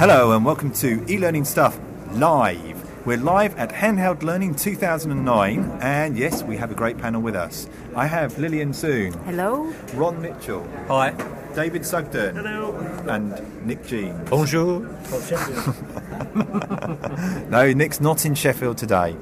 Hello and welcome to eLearning Stuff Live. We're live at Handheld Learning 2009 and yes, we have a great panel with us. I have Lillian Soon. Hello. Ron Mitchell. Hi. David Sugden. Hello. And Nick Jeans. Bonjour. No, Nick's not in Sheffield today.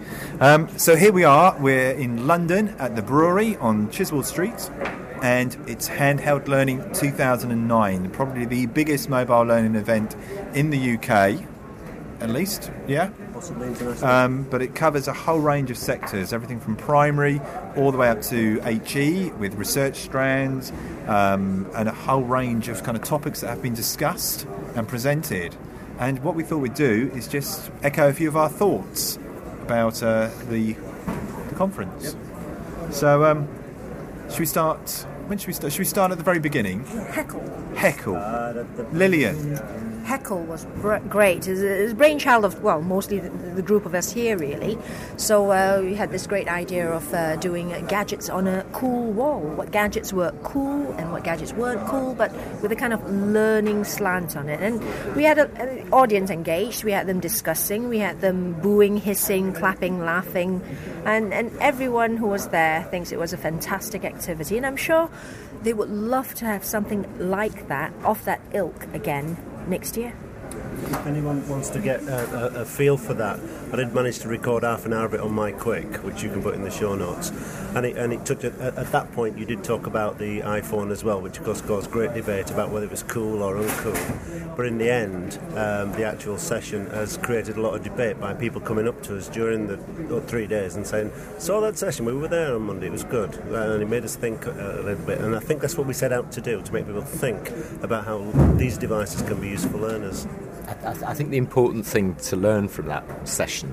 So here we are. We're in London at the Brewery on Chiswell Street. And it's Handheld Learning 2009, probably the biggest mobile learning event in the UK, at least, yeah? Possibly international. But it covers a whole range of sectors, everything from primary all the way up to HE with research strands and a whole range of kind of topics that have been discussed and presented. And what we thought we'd do is just echo a few of our thoughts about the conference. Yep. So, should we start? When should we start? Should we start at the very beginning? Heckle. Lillian. Heckle was great. It's a brainchild of, well, mostly the group of us here, really. So we had this great idea of doing gadgets on a cool wall. What gadgets were cool and what gadgets weren't cool, but with a kind of learning slant on it. And we had an audience engaged. We had them discussing. We had them booing, hissing, clapping, laughing. And everyone who was there thinks it was a fantastic activity. And I'm sure they would love to have something like that, of that ilk again, next year. If anyone wants to get a feel for that, I did manage to record half an hour of it on my Quick, which you can put in the show notes. And it took at that point you did talk about the iPhone as well, which of course caused great debate about whether it was cool or uncool. But in the end, the actual session has created a lot of debate by people coming up to us during the 3 days and saying, "Saw that session, we were there on Monday, it was good," and it made us think a little bit. And I think that's what we set out to do, to make people think about how these devices can be used for learners. I think the important thing to learn from that session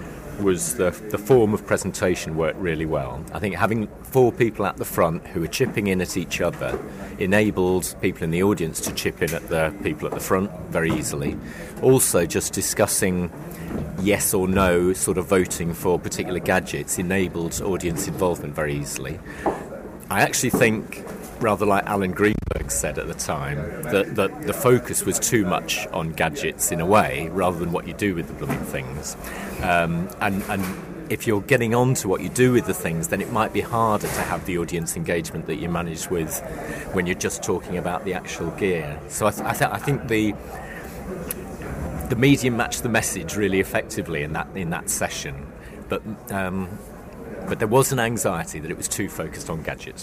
was the form of presentation worked really well. I think having 4 people at the front who were chipping in at each other enabled people in the audience to chip in at the people at the front very easily. Also, just discussing yes or no, sort of voting for particular gadgets, enabled audience involvement very easily. I actually think, rather like Alan Greenberg said at the time, that the focus was too much on gadgets in a way, rather than what you do with the blooming things. And if you're getting on to what you do with the things, then it might be harder to have the audience engagement that you manage with when you're just talking about the actual gear. So I think the medium matched the message really effectively in that session. But there was an anxiety that it was too focused on gadgets.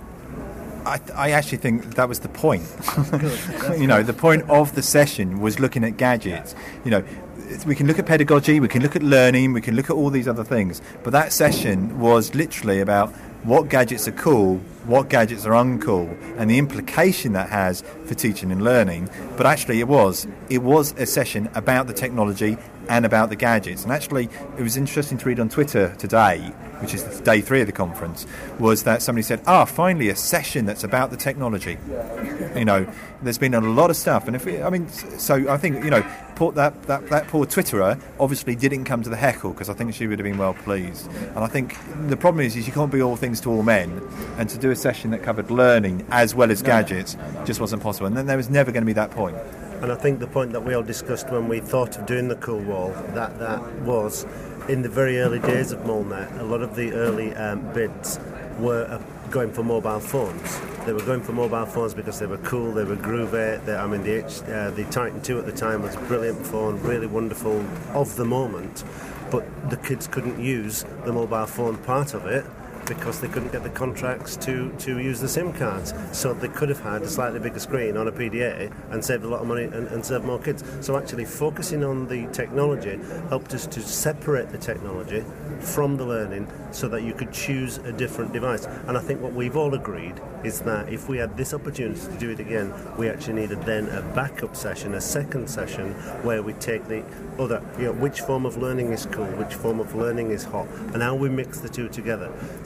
I actually think that was the point. The point of the session was looking at gadgets. We can look at pedagogy, we can look at learning, we can look at all these other things. But that session was literally about what gadgets are cool, what gadgets are uncool, and the implication that has for teaching and learning. But actually it was a session about the technology and about the gadgets. And actually it was interesting to read on Twitter today, which is day 3 of the conference, was that somebody said, finally a session that's about the technology. There's been a lot of stuff, and so I think, that poor Twitterer obviously didn't come to the heckle, because I think she would have been well pleased. And I think the problem is you can't be all things to all men, and to do a session that covered learning as well as gadgets just wasn't possible. And then there was never going to be that point. And I think the point that we all discussed when we thought of doing the Cool Wall, that was in the very early days of MoleNet, a lot of the early bids were going for mobile phones. They were going for mobile phones because they were cool, they were groovy. The Titan 2 at the time was a brilliant phone, really wonderful, of the moment. But the kids couldn't use the mobile phone part of it because they couldn't get the contracts to use the SIM cards. So they could have had a slightly bigger screen on a PDA and saved a lot of money and served more kids. So actually focusing on the technology helped us to separate the technology from the learning so that you could choose a different device. And I think what we've all agreed is that if we had this opportunity to do it again, we actually needed then a backup session, a second session, where we take the other, which form of learning is cool, which form of learning is hot, and how we mix the two together.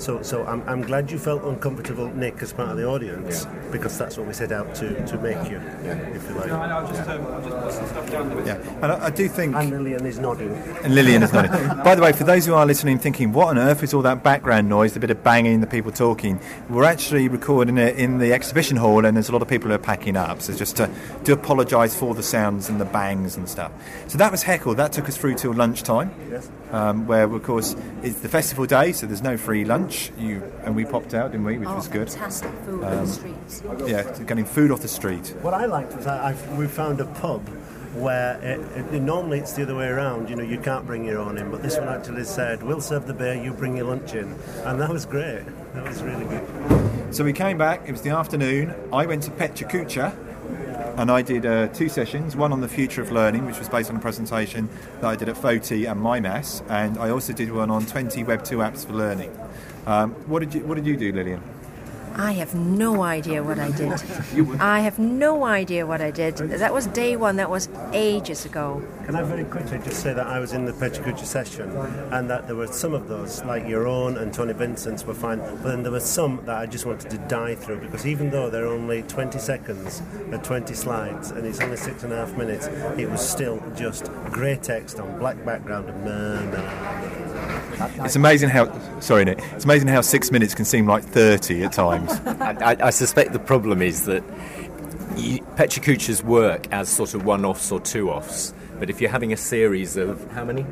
So I'm glad you felt uncomfortable, Nick, as part of the audience, because that's what we set out to make you, if you like. I'll just put some stuff down there. Yeah, and I do think... And Lillian is nodding. And Lillian is nodding. By the way, for those who are listening thinking, what on earth is all that background noise, the bit of banging, the people talking, we're actually recording it in the exhibition hall, and there's a lot of people who are packing up, so just to apologise for the sounds and the bangs and stuff. So that was Heckle. That took us through till lunchtime, where, of course, it's the festival day, so there's no free lunch. And we popped out, didn't we, which was good. Fantastic food on the streets. Yeah, getting food off the street. What I liked was we found a pub where normally it's the other way around, you can't bring your own in, but this one actually said, we'll serve the beer, you bring your lunch in. And that was great. That was really good. So we came back, it was the afternoon. I went to Pecha Kucha, and I did 2 sessions, one on the future of learning, which was based on a presentation that I did at FOTI and MyMass, and I also did one on 20 Web2 apps for learning. What did you do, Lillian? I have no idea what I did. I have no idea what I did. That was day one. That was ages ago. Can I very quickly just say that I was in the Pecha Kucha session, and that there were some of those, like your own and Tony Vincent's, were fine, but then there were some that I just wanted to die through, because even though they're only 20 seconds and 20 slides, and it's only 6.5 minutes, it was still just grey text on black background and It's amazing how... Sorry, Nick. It's amazing how 6 minutes can seem like 30 at times. I suspect the problem is that Pecha Kucha's work as sort of one-offs or two-offs, but if you're having a series of... How many?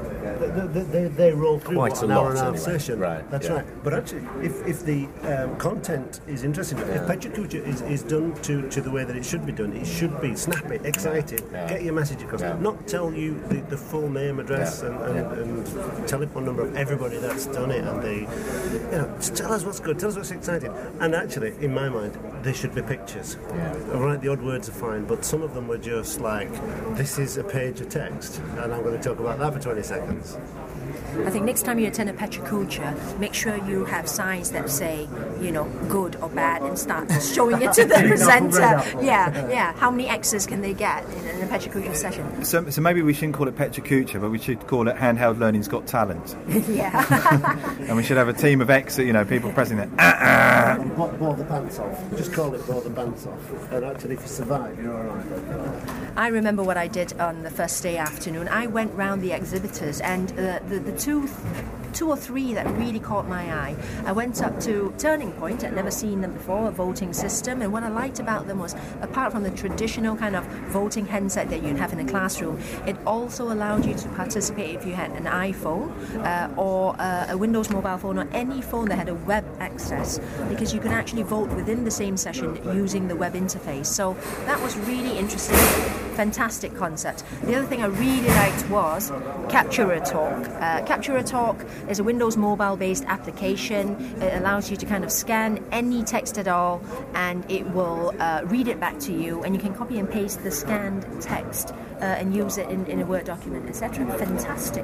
They roll through quite an hour and a half session. Right, That's right. But actually, if the content is interesting, if Pecha Kucha is done to the way that it should be done, it should be snappy, excited, get your message across, not tell you the full name, address, and telephone number of everybody that's done it, and just tell us what's good, tell us what's exciting. And actually, in my mind, they should be pictures. All right, the odd words are fine, but some of them were just like, this is a page of text, and I'm going to talk about that for 20 seconds. I think next time you attend a Pecha Kucha, make sure you have signs that say, good or bad, and start showing it to the presenter. Yeah. How many X's can they get in a Pecha Kucha session? So maybe we shouldn't call it Pecha Kucha, but we should call it Handheld Learning's Got Talent. Yeah. And we should have a team of people pressing it. Blow the pants off. Just call it blow the pants off. And actually, if you survive, you're all right. I remember what I did on the first day afternoon. I went round the exhibitors, and the two or three that really caught my eye. I went up to Turning Point. I'd never seen them before, a voting system, and what I liked about them was, apart from the traditional kind of voting handset that you'd have in a classroom, it also allowed you to participate if you had an iPhone or a Windows mobile phone, or any phone that had a web access, because you can actually vote within the same session using the web interface. So that was really interesting. Fantastic concept. The other thing I really liked was Capture a Talk. Capture a Talk is a Windows mobile-based application. It allows you to kind of scan any text at all, and it will read it back to you, and you can copy and paste the scanned text and use it in a Word document, etc. Fantastic.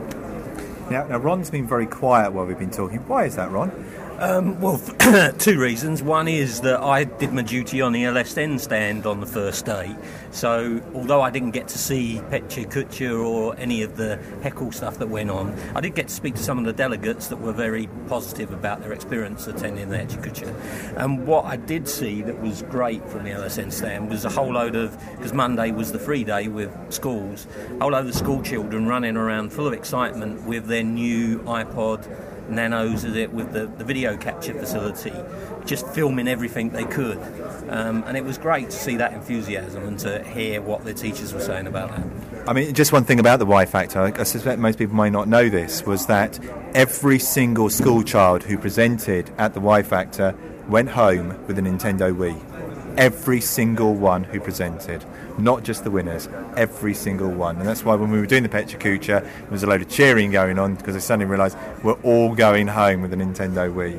Now, Ron's been very quiet while we've been talking. Why is that, Ron? Well, 2 reasons. One is that I did my duty on the LSN stand on the first day, so although I didn't get to see Pecha Kucha or any of the Heckle stuff that went on, I did get to speak to some of the delegates that were very positive about their experience attending the Pecha Kucha. And what I did see that was great from the LSN stand was a whole load of, because Monday was the free day with schools, a whole load of school children running around full of excitement with their new iPod Nanos with the video capture facility, just filming everything they could, and it was great to see that enthusiasm and to hear what the teachers were saying about that. I mean, just one thing about the Y Factor, I suspect most people may not know this, was that every single school child who presented at the Y Factor went home with a Nintendo Wii. Every single one who presented, not just the winners, every single one. And that's why when we were doing the Pecha Kucha, there was a load of cheering going on, because I suddenly realised we're all going home with a Nintendo Wii.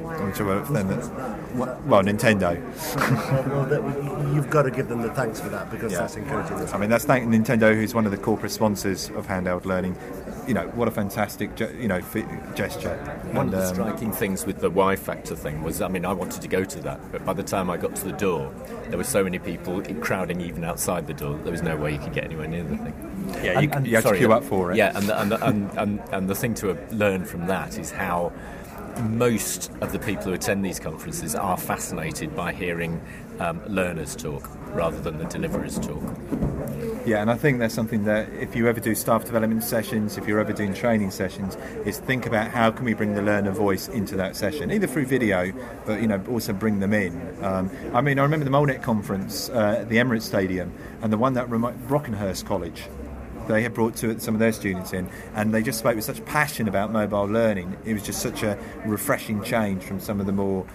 Well, Nintendo. Well, you've got to give them the thanks for that, because that's encouraging. I mean, that's thank Nintendo, who's one of the corporate sponsors of Handheld Learning. What a fantastic, gesture. One of the striking things with the Y Factor thing was, I wanted to go to that, but by the time I got to the door, there were so many people crowding even outside the door. There was no way you could get anywhere near the thing. Yeah, you had to queue up for it. Yeah, and the thing to learn from that is how most of the people who attend these conferences are fascinated by hearing learners talk rather than the deliverers talk. Yeah, and I think that's something that if you ever do staff development sessions, if you're ever doing training sessions, is think about how can we bring the learner voice into that session, either through video, but also bring them in. I remember the Molnet conference at the Emirates Stadium, and the one that Brockenhurst College. They had brought some of their students in, and they just spoke with such passion about mobile learning. It was just such a refreshing change from some of the more,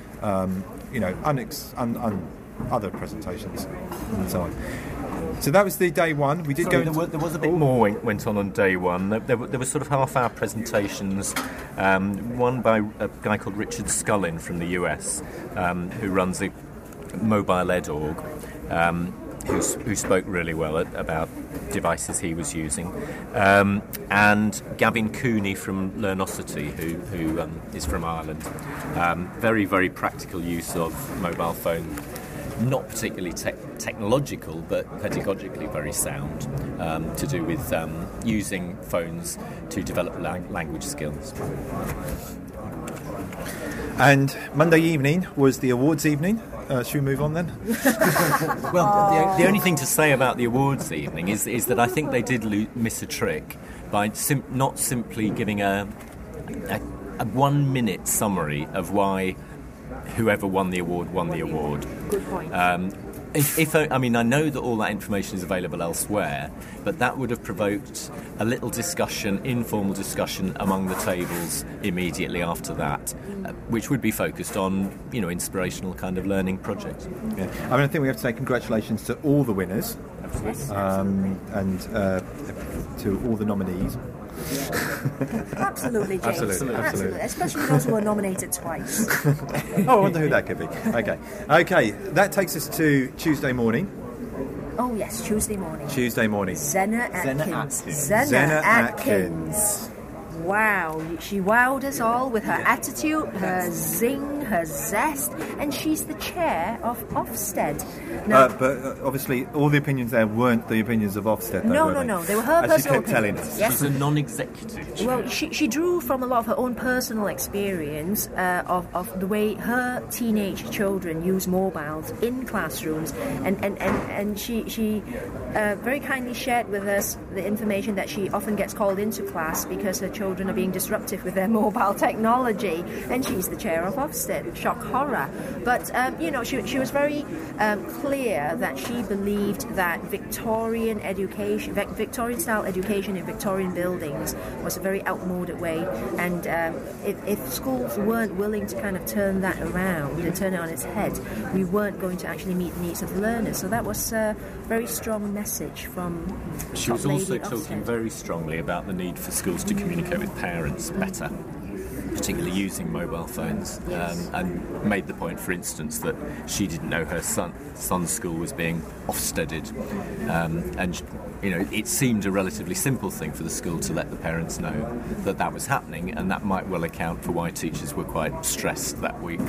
other presentations and so on. So that was the day one. We did there was a bit more went on day one. There were sort of half-hour presentations. One by a guy called Richard Scullin from the US, who runs the Mobile Ed org. Who spoke really well about devices he was using, and Gavin Cooney from Learnosity, who is from Ireland. Very, very practical use of mobile phone, not particularly technological, but pedagogically very sound, to do with using phones to develop language skills. And Monday evening was the awards evening. Should we move on then? Well, the only thing to say about the awards evening is that I think they did miss a trick by not simply giving a 1 minute summary of why whoever won the award won the award. Good point. I know that all that information is available elsewhere, but that would have provoked a little discussion, informal discussion among the tables immediately after that, which would be focused on, inspirational kind of learning projects. Yeah. I think we have to say congratulations to all the winners, and to all the nominees. Absolutely, James. Absolutely. Especially those who were nominated twice. I wonder who that could be. Okay. That takes us to Tuesday morning. Oh yes, Tuesday morning. Zena Atkins. Wow, she wowed us all with her attitude, her zing, her zest, and she's the chair of Ofsted. Now, but obviously, all the opinions there weren't the opinions of Ofsted. No. They were her personal opinions. As she kept telling us. Yes. She's a non-executive. Well, she drew from a lot of her own personal experience of the way her teenage children use mobiles in classrooms, and she very kindly shared with us the information that she often gets called into class because her children are being disruptive with their mobile technology, and she's the chair of Ofsted. Shock horror. But she was very clear that she believed that Victorian style education in Victorian buildings was a very outmoded way, and if schools weren't willing to kind of turn that around and turn it on its head, we weren't going to actually meet the needs of learners. So that was a very strong message from She was also talking very strongly about the need for schools to communicate with parents better, particularly using mobile phones, and made the point, for instance, that she didn't know her son's school was being Ofsteded, and it seemed a relatively simple thing for the school to let the parents know that was happening, and that might well account for why teachers were quite stressed that week.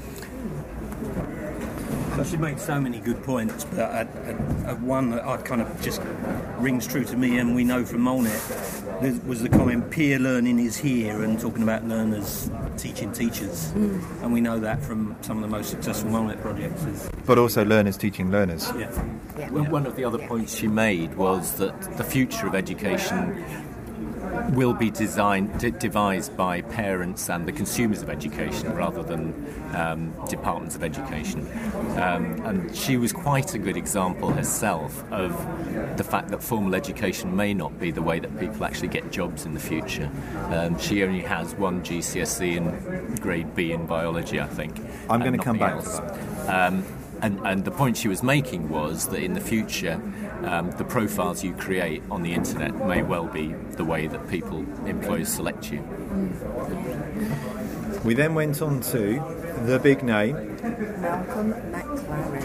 She made so many good points, but one that kind of just rings true to me, and we know from Molnet, was the comment, peer learning is here, and talking about learners teaching teachers. And we know that from some of the most successful Molnet projects. But also learners teaching learners. Yeah. Well, one of the other points she made was that the future of education will be devised by parents and the consumers of education rather than departments of education. And she was quite a good example herself of the fact that formal education may not be the way that people actually get jobs in the future. She only has one GCSE in grade B in biology, I think. I'm going to come back to that. And the point she was making was that in the future, the profiles you create on the internet may well be the way that employers select you. We then went on to the big name. Malcolm McLaren.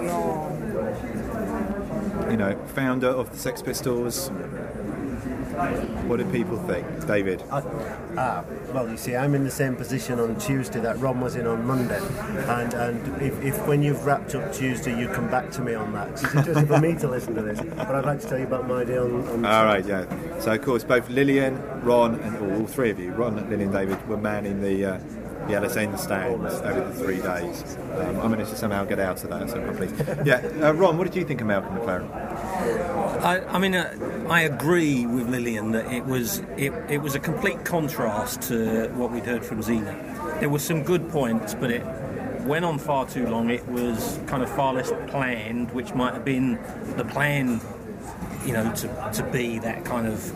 Founder of the Sex Pistols. What do people think? David? Well, you see, I'm in the same position on Tuesday that Ron was in on Monday. And if when you've wrapped up Tuesday, you come back to me on that. It's just for me to listen to this. But I'd like to tell you about my day on All right, yeah. So, of course, both Lillian, Ron, and all three of you, Ron, Lillian, David, were manning the the LSN stands over the 3 days. I managed to somehow get out of that, so I'm pleased. Yeah, Ron, what did you think of Malcolm McLaren? I agree with Lillian that it was a complete contrast to what we'd heard from Zena. There were some good points, but it went on far too long. It was kind of far less planned, which might have been the plan, to be that kind of,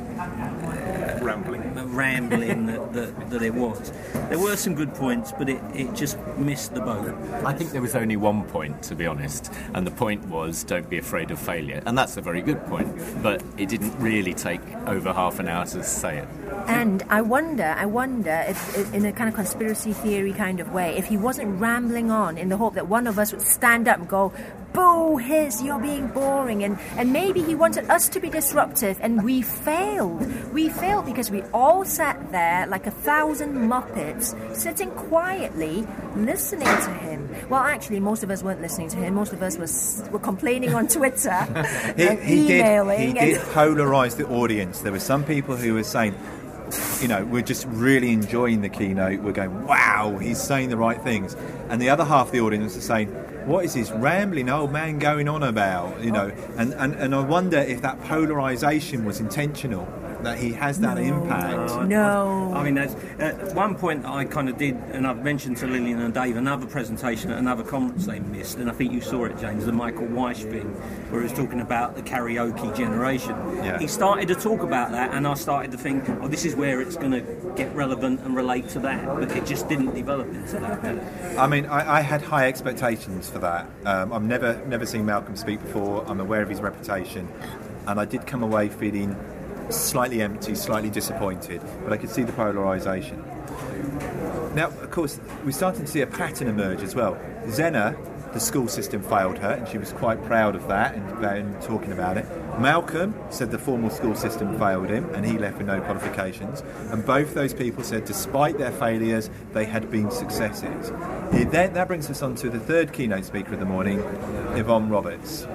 rambling that it was. There were some good points, but it just missed the boat. I think there was only one point, to be honest, and the point was don't be afraid of failure, and that's a very good point, but it didn't really take over half an hour to say it. And I wonder if, in a kind of conspiracy theory kind of way, if he wasn't rambling on in the hope that one of us would stand up and go, "Boo, Hiss, you're being boring," and maybe he wanted us to be disruptive, and we failed. We failed because we all sat there like 1,000 Muppets, sitting quietly, listening to him. Well, actually, most of us weren't listening to him. Most of us were complaining on Twitter and emailing. He did polarise the audience. There were some people who were saying, we're just really enjoying the keynote. We're going, wow, he's saying the right things. And the other half of the audience is saying, what is this rambling old man going on about? And I wonder if that polarisation was intentional, that he has that impact. No. I mean, at one point I kind of did, and I've mentioned to Lillian and Dave, another presentation at another conference they missed, and I think you saw it, James, the Michael Weiss thing, where he was talking about the karaoke generation. Yeah. He started to talk about that, and I started to think, this is where it's going to get relevant and relate to that, but it just didn't develop into that. I mean, I had high expectations for that. I've never seen Malcolm speak before. I'm aware of his reputation, and I did come away feeling slightly empty, slightly disappointed, but I could see the polarisation. Now, of course, we're starting to see a pattern emerge as well. Zena, the school system failed her, and she was quite proud of that and talking about it. Malcolm said the formal school system failed him, and he left with no qualifications. And both those people said, despite their failures, they had been successes. That brings us on to the third keynote speaker of the morning, Yvonne Roberts,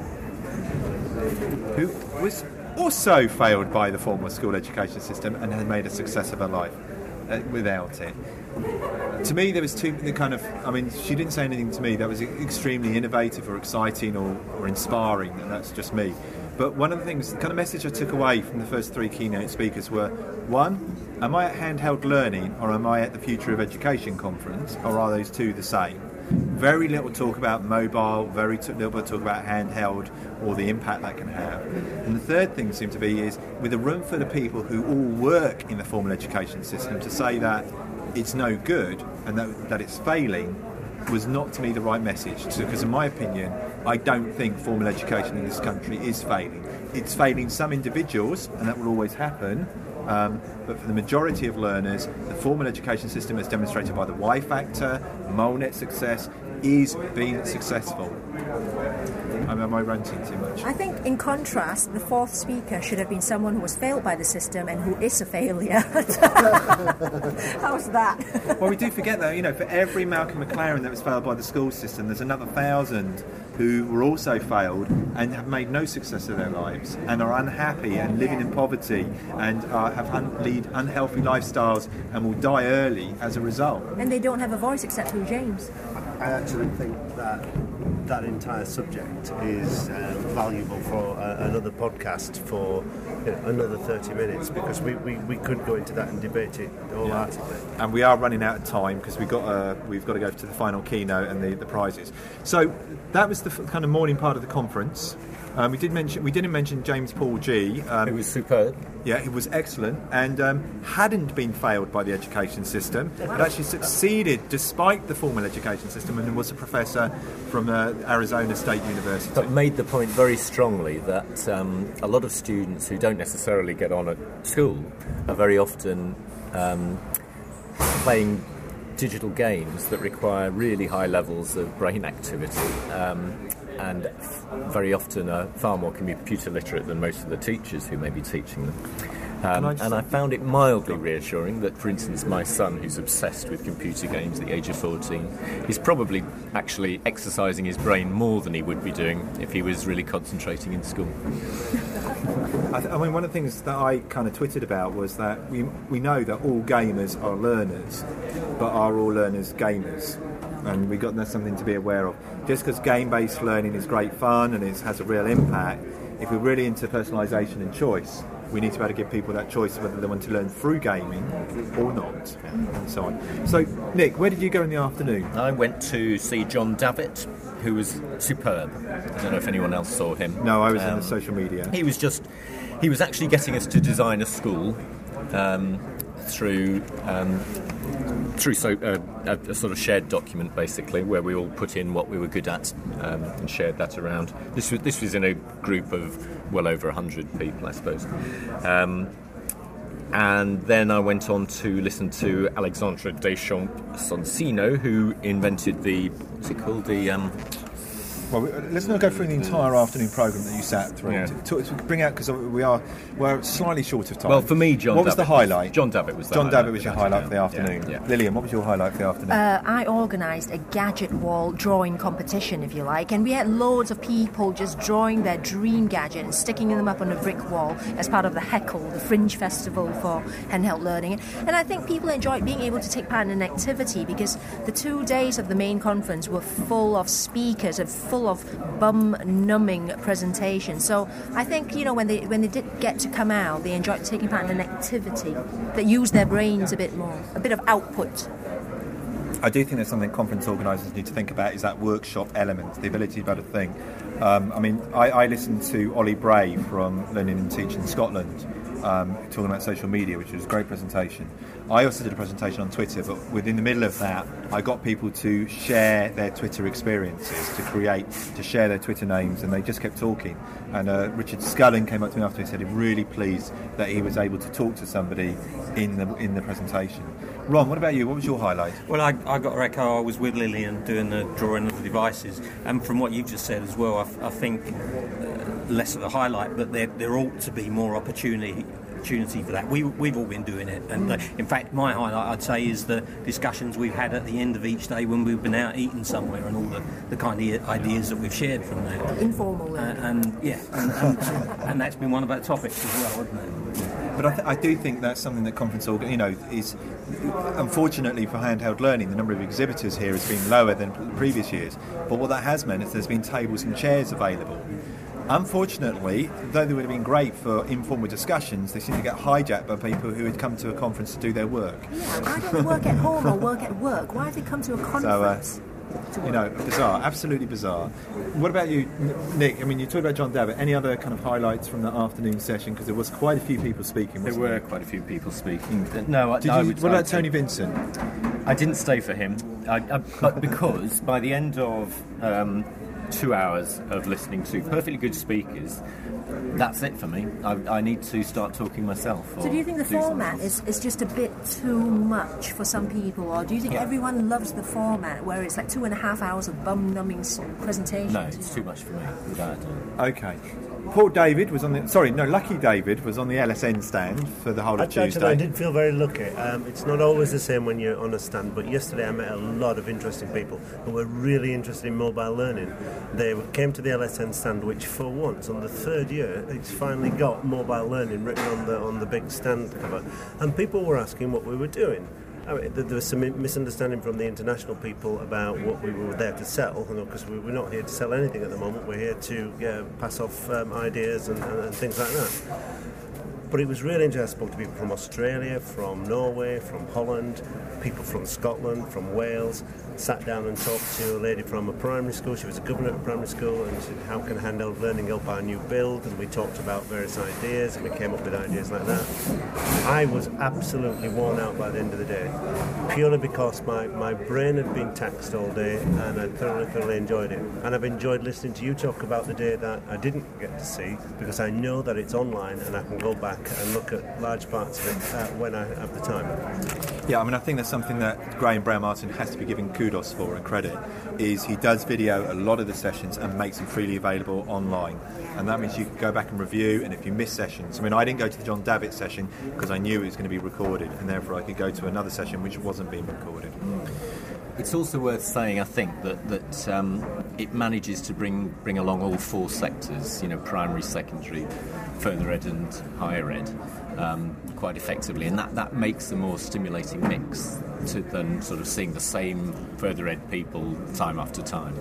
who was also failed by the formal school education system and had made a success of her life without it. To me, there was she didn't say anything to me that was extremely innovative or exciting or inspiring, and that's just me. But one of the things, the kind of message I took away from the first three keynote speakers were, one, am I at Handheld Learning or am I at the Future of Education conference, or are those two the same? Very little talk about mobile, very little talk about handheld or the impact that can have. And the third thing seemed to be is, with a room full of people who all work in the formal education system, to say that it's no good and that it's failing was not, to me, the right message. Because in my opinion, I don't think formal education in this country is failing. It's failing some individuals, and that will always happen. But for the majority of learners, the formal education system, as demonstrated by the Y Factor, MoleNet success, is being successful. Am I ranting too much? I think, in contrast, the fourth speaker should have been someone who was failed by the system and who is a failure. How's that? Well, we do forget that, for every Malcolm McLaren that was failed by the school system, there's another 1,000 who were also failed and have made no success of their lives and are unhappy and living in poverty and lead unhealthy lifestyles and will die early as a result. And they don't have a voice except through James. I actually think that entire subject is valuable for another podcast for another 30 minutes, because we could go into that and debate it wholeheartedly. And we are running out of time because we've got to go to the final keynote and the prizes. So that was the kind of morning part of the conference. We didn't mention James Paul Gee. It was superb. Yeah, he was excellent and hadn't been failed by the education system, but actually succeeded despite the formal education system, and was a professor from Arizona State University. But made the point very strongly that a lot of students who don't necessarily get on at school are very often playing digital games that require really high levels of brain activity. And very often are far more computer literate than most of the teachers who may be teaching them. And I found it mildly reassuring that, for instance, my son, who's obsessed with computer games at the age of 14, is probably actually exercising his brain more than he would be doing if he was really concentrating in school. I mean, one of the things that I kind of twittered about was that we know that all gamers are learners, but are all learners gamers? And that's something to be aware of. Just because game-based learning is great fun and it has a real impact, if we're really into personalisation and choice, we need to be able to give people that choice of whether they want to learn through gaming or not, and so on. So, Nick, where did you go in the afternoon? I went to see John Davitt, who was superb. I don't know if anyone else saw him. No, I was on the social media. He was actually getting us to design a school through a sort of shared document, basically, where we all put in what we were good at and shared that around. This was in a group of well over 100 people, I suppose. And then I went on to listen to Alexandre Deschamps-Sonsino, who invented what's it called? Well, let's not go through the entire afternoon programme that you sat through. Yeah. To bring out, because we're slightly short of time. Well, for me, what was the highlight? John Davitt was the John highlight. Davitt was your highlight for the afternoon. Yeah. Lillian, what was your highlight for the afternoon? I organised a gadget wall drawing competition, if you like, and we had loads of people just drawing their dream gadget and sticking them up on a brick wall as part of the Heckle, the Fringe Festival for handheld learning. And I think people enjoyed being able to take part in an activity because the 2 days of the main conference were full of speakers and full of bum-numbing presentations. So I think, when they did get to come out, they enjoyed taking part in an activity that used their brains a bit more, a bit of output. I do think there's something conference organisers need to think about is that workshop element, the ability to be able to think. I listened to Ollie Bray from Learning and Teaching Scotland talking about social media, which was a great presentation. I also did a presentation on Twitter, but within the middle of that, I got people to share their Twitter experiences, to share their Twitter names, and they just kept talking. And Richard Scullin came up to me after, he said he was really pleased that he was able to talk to somebody in the presentation. Ron, what about you? What was your highlight? Well, I got to echo, I was with Lillian doing the drawing of the devices, and from what you've just said as well, I think less of a highlight, but there ought to be more opportunity for that. We've all been doing it, and in fact my highlight, I'd say, is the discussions we've had at the end of each day when we've been out eating somewhere, and all the kind of ideas that we've shared from that. Informal. And that's been one of our topics as well, isn't it? But I do think that's something that conference is, unfortunately for handheld learning, the number of exhibitors here has been lower than previous years. But what that has meant is there's been tables and chairs available. Unfortunately, though they would have been great for informal discussions, they seem to get hijacked by people who had come to a conference to do their work. Yeah, why don't they work at home or work at work? Why have they come to a conference? Bizarre, absolutely bizarre. What about you, Nick? I mean, you talked about John Davitt. Any other kind of highlights from the afternoon session? Because there was quite a few people speaking, wasn't there? There were quite a few people speaking. No, what about Tony Vincent? I didn't stay for him, but because by the end of 2 hours of listening to perfectly good speakers, that's it for me. I need to start talking myself. So do you think the format is just a bit too much for some people, or do you think everyone loves the format where it's like 2.5 hours of bum-numbing presentations? No, it's too much for me, without a doubt. Okay. Lucky David was on the LSN stand for the whole of Tuesday. Actually, I did feel very lucky. It's not always the same when you're on a stand, but yesterday I met a lot of interesting people who were really interested in mobile learning. They came to the LSN stand, which for once, on the third year, it's finally got mobile learning written on the big stand cover. And people were asking what we were doing. I mean, there was some misunderstanding from the international people about what we were there to sell, because we're not here to sell anything at the moment. We're here to pass off ideas and things like that. But it was really interesting. I spoke to people from Australia, from Norway, from Holland, people from Scotland, from Wales. Sat down and talked to a lady from a primary school. She was a governor at a primary school, and she said, how can handheld learning help our new build? And we talked about various ideas, and we came up with ideas like that. I was absolutely worn out by the end of the day, purely because my brain had been taxed all day, and I thoroughly enjoyed it. And I've enjoyed listening to you talk about the day that I didn't get to see, because I know that it's online, and I can go back back and look at large parts of it when I have the time. Yeah, I mean, I think that's something that Graham Brown-Martin has to be given kudos for and credit, is he does video a lot of the sessions and makes them freely available online. And that means you can go back and review, and if you miss sessions... I mean, I didn't go to the John Davitt session because I knew it was going to be recorded, and therefore I could go to another session which wasn't being recorded. It's also worth saying, I think, that it manages to bring along all four sectors, primary, secondary, further ed and higher ed, quite effectively. And that makes a more stimulating mix than sort of seeing the same further ed people time after time.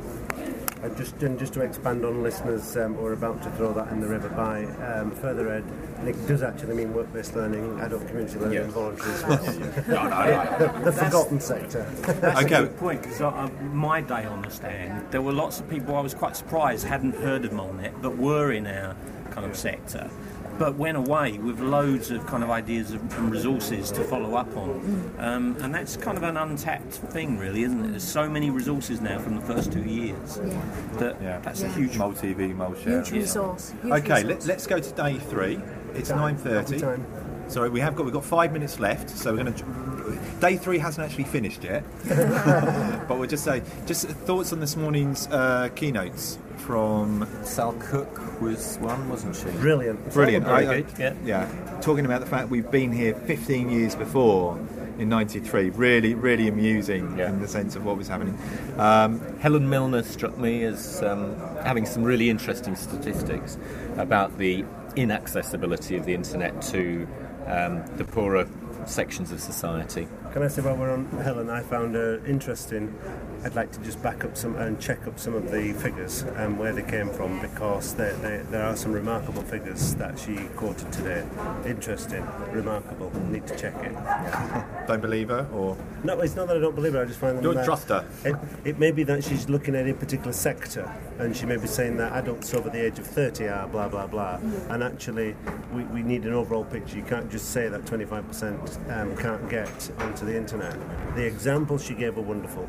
Just to expand on listeners who are about to throw that in the river by further ed, Nick does actually mean work-based learning, adult community learning, and voluntary as well. The forgotten sector. That's a good point, because my day on the stand, there were lots of people I was quite surprised hadn't heard of Molnet, but were in our kind of sector, but went away with loads of kind of ideas and resources to follow up on. And that's kind of an untapped thing, really, isn't it? There's so many resources now from the first 2 years. That's a huge... Mul-TV, Mul-Share. Huge resource. Okay, let's go to day 3. It's 9:30. Sorry, we've got 5 minutes left, so we're going to... Day 3 hasn't actually finished yet. But we'll just say... Just thoughts on this morning's keynotes from... Sal Cook was one, wasn't she? Brilliant. Very good, yeah. Talking about the fact we've been here 15 years before in 93. Really, really amusing in the sense of what was happening. Helen Milner struck me as having some really interesting statistics about the inaccessibility of the internet to the poorer sections of society. Can I say, while we're on Helen, I found her interesting. I'd like to just back up some and check up some of the figures and where they came from, because there are some remarkable figures that she quoted today. Interesting, remarkable. Need to check it. Don't believe her, or no? It's not that I don't believe her. I just find them. Don't trust her. It may be that she's looking at a particular sector, and she may be saying that adults over the age of 30 are blah blah blah. And actually, we need an overall picture. You can't just say that 25% can't get onto the internet. The examples she gave were wonderful.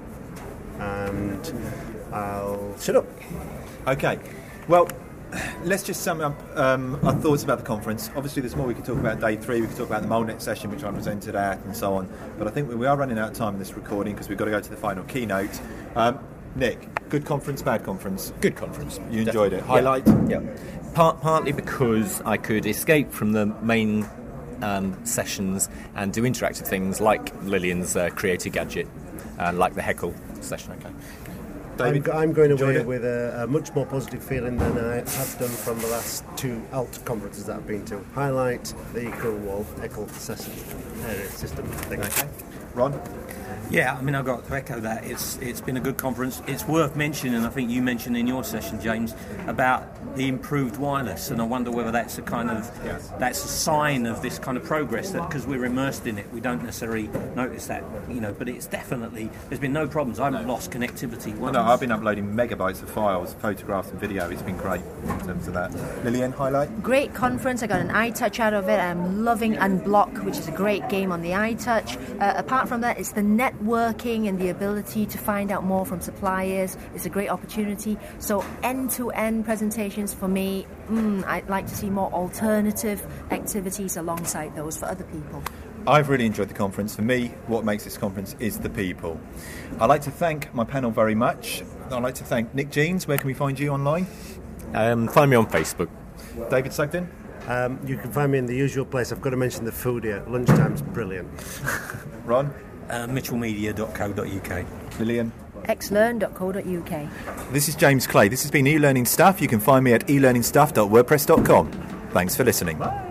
And I'll shut up. Okay. Well, let's just sum up our thoughts about the conference. Obviously, there's more we could talk about day 3. We could talk about the Molnet session, which I presented at, and so on. But I think we are running out of time in this recording because we've got to go to the final keynote. Nick, good conference, bad conference? Good conference. You enjoyed it. Highlight? Yeah. Partly because I could escape from the main sessions and do interactive things like Lillian's Create a Gadget and like the Heckle session. Okay. David, I'm going away with a much more positive feeling than I have done from the last 2 ALT conferences that I've been to. Highlight the Cool Wall Heckle session system thing. Okay. Ron? Yeah, I mean, I've got to echo that. It's been a good conference. It's worth mentioning, I think you mentioned in your session, James, about the improved wireless, and I wonder whether that's a kind of that's a sign of this kind of progress, that because we're immersed in it, we don't necessarily notice that, but it's definitely, there's been no problems. I haven't lost connectivity once. No, I've been uploading megabytes of files, photographs and video. It's been great in terms of that. Lillian, highlight? Great conference. I got an iTouch out of it. I'm loving Unblock, which is a great game on the iTouch. Apart from that, it's the networking and the ability to find out more from suppliers. It's a great opportunity. So end-to-end presentations for me, I'd like to see more alternative activities alongside those for other people. I've really enjoyed the conference. For me, what makes this conference is the people. I'd like to thank my panel very much. I'd like to thank Nick Jeans. Where can we find you online? Find me on Facebook. David Sugden? You can find me in the usual place. I've got to mention the food here. Lunchtime's brilliant. Ron? mitchellmedia.co.uk. Lillian? xlearn.co.uk. This is James Clay. This has been eLearning Stuff. You can find me at elearningstuff.wordpress.com. Thanks for listening. Bye.